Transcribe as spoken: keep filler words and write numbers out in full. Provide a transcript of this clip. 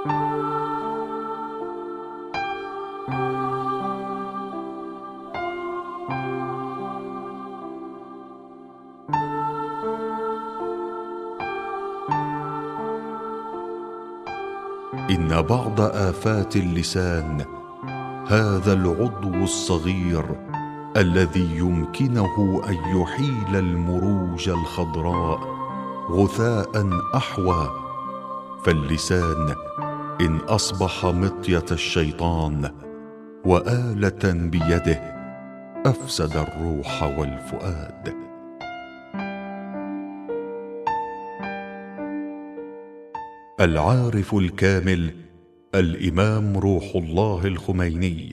إن بعض آفات اللسان هذا العضو الصغير الذي يمكنه أن يحيل المروج الخضراء غثاء أحوى. فاللسان إن أصبح مطية الشيطان وآلة بيده أفسد الروح والفؤاد. العارف الكامل الإمام روح الله الخميني.